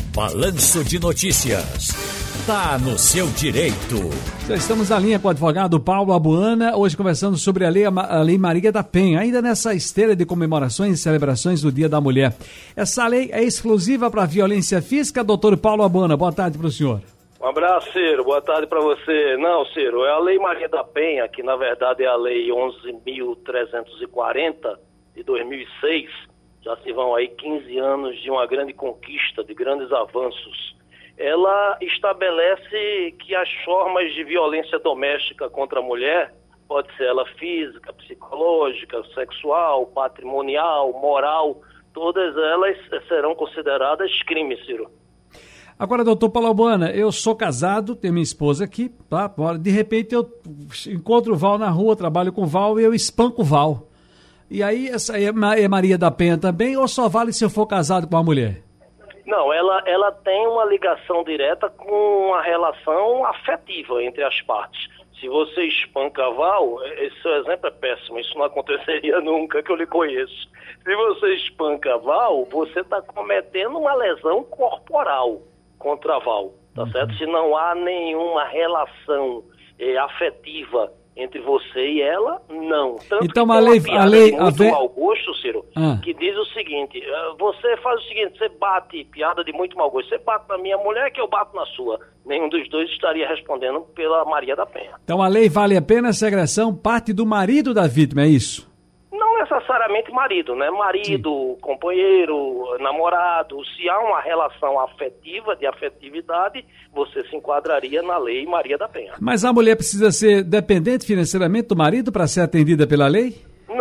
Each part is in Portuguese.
Balanço de Notícias. Tá no seu direito. Já estamos na linha com o advogado Paulo Abuana, hoje conversando sobre a Lei Maria da Penha, ainda nessa esteira de comemorações e celebrações do Dia da Mulher. Essa lei é exclusiva para a violência física, doutor Paulo Abuana. Boa tarde para o senhor. Um abraço, Ciro. Boa tarde para você. Não, Ciro, é a Lei Maria da Penha, que na verdade é a Lei 11.340 de 2006. Já se vão aí 15 anos de uma grande conquista, de grandes avanços. Ela estabelece que as formas de violência doméstica contra a mulher, pode ser ela física, psicológica, sexual, patrimonial, moral, todas elas serão consideradas crimes, Ciro. Agora, doutor Paulo Abuana, eu sou casado, tenho minha esposa aqui, tá? De repente eu encontro o Val na rua, trabalho com o Val e eu espanco o Val. E aí, essa é Maria da Penha também, ou só vale se eu for casado com uma mulher? Não, ela tem uma ligação direta com a relação afetiva entre as partes. Se você espanca Val, esse seu exemplo é péssimo, isso não aconteceria nunca que eu lhe conheço. Se você espanca Val, você está cometendo uma lesão corporal contra a Val, tá certo? Se não há nenhuma relação afetiva entre você e ela, não. Tanto então a lei de muito mau gosto, Ciro, que diz o seguinte: você faz o seguinte, você bate, piada de muito mau gosto, você bate na minha mulher que eu bato na sua. Nenhum dos dois estaria respondendo pela Maria da Penha. Então a lei vale apenas se a agressão parte do marido da vítima, é isso? Não necessariamente marido, né? Marido, sim, companheiro, namorado. Se há uma relação afetiva, de afetividade, você se enquadraria na Lei Maria da Penha. Mas a mulher precisa ser dependente financeiramente do marido para ser atendida pela lei?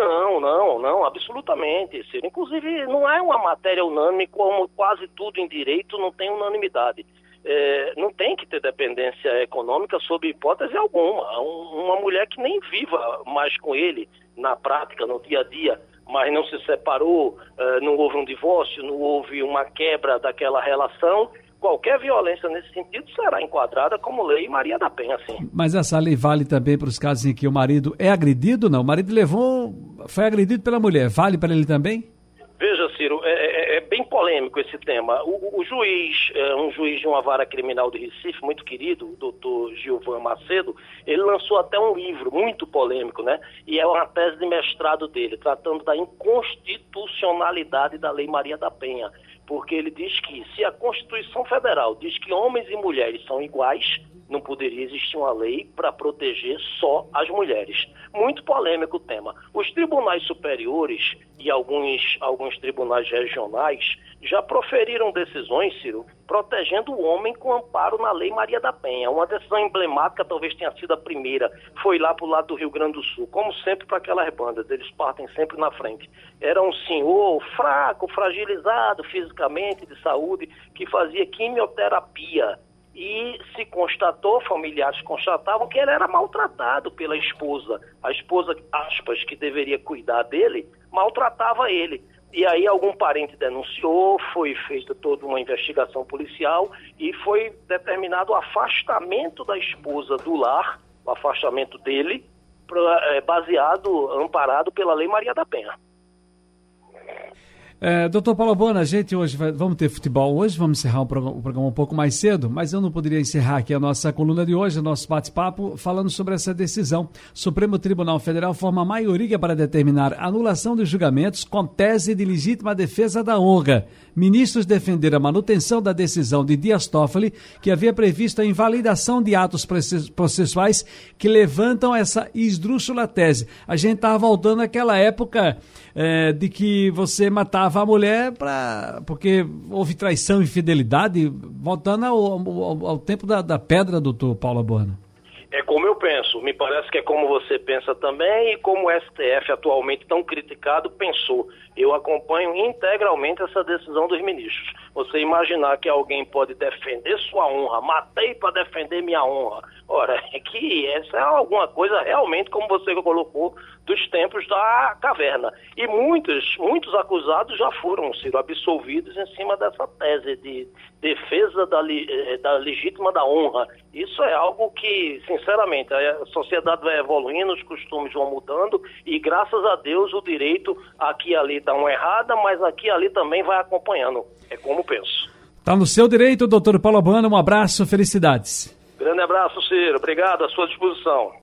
Não, absolutamente. Inclusive, não é uma matéria unânime, como quase tudo em direito não tem unanimidade. Não tem que ter dependência econômica sob hipótese alguma. Uma mulher que nem viva mais com ele na prática, no dia a dia, mas não se separou, não houve um divórcio, não houve uma quebra daquela relação, qualquer violência nesse sentido será enquadrada como Lei Maria da Penha, sim. Mas essa lei vale também para os casos em que o marido é agredido, não? O marido foi agredido pela mulher, vale para ele também? Veja, Ciro, é bem polêmico esse tema. O juiz, um juiz de uma vara criminal de Recife, muito querido, o doutor Gilvan Macedo, ele lançou até um livro muito polêmico, né? E é uma tese de mestrado dele, tratando da inconstitucionalidade da Lei Maria da Penha. Porque ele diz que se a Constituição Federal diz que homens e mulheres são iguais, não poderia existir uma lei para proteger só as mulheres. Muito polêmico o tema. Os tribunais superiores e alguns tribunais regionais já proferiram decisões, Ciro, protegendo o homem com amparo na Lei Maria da Penha. Uma decisão emblemática, talvez tenha sido a primeira, foi lá para o lado do Rio Grande do Sul. Como sempre para aquelas bandas, eles partem sempre na frente. Era um senhor fraco, fragilizado fisicamente, de saúde, que fazia quimioterapia. E se constatou, familiares constatavam que ele era maltratado pela esposa. A esposa, aspas, que deveria cuidar dele, maltratava ele. E aí algum parente denunciou, foi feita toda uma investigação policial e foi determinado o afastamento da esposa do lar, o afastamento dele, amparado pela Lei Maria da Penha. Doutor Paulo Abuana, a gente hoje vamos ter futebol hoje, vamos encerrar o programa um pouco mais cedo, mas eu não poderia encerrar aqui a nossa coluna de hoje, o nosso bate-papo, falando sobre essa decisão. Supremo Tribunal Federal forma maioria para determinar anulação de julgamentos com tese de legítima defesa da honra. Ministros defenderam a manutenção da decisão de Dias Toffoli, que havia previsto a invalidação de atos processuais que levantam essa esdrúxula tese. A gente estava voltando àquela época de que você matava a mulher porque houve traição e infidelidade, voltando ao tempo da pedra, doutor Paulo Abuana. É como eu penso, me parece que é como você pensa também e como o STF, atualmente tão criticado, pensou. Eu acompanho integralmente essa decisão dos ministros. Você imaginar que alguém pode defender sua honra, matei para defender minha honra. Ora, é que essa é alguma coisa realmente, como você colocou, dos tempos da caverna. E muitos acusados já foram, Ciro, absolvidos em cima dessa tese de defesa da legítima da honra. Isso é algo que, sinceramente, a sociedade vai evoluindo, os costumes vão mudando e, graças a Deus, o direito aqui e ali dá uma errada, mas aqui e ali também vai acompanhando. É como penso. Tá no seu direito, doutor Paulo Albano. Um abraço, felicidades. Grande abraço, Ciro. Obrigado, à sua disposição.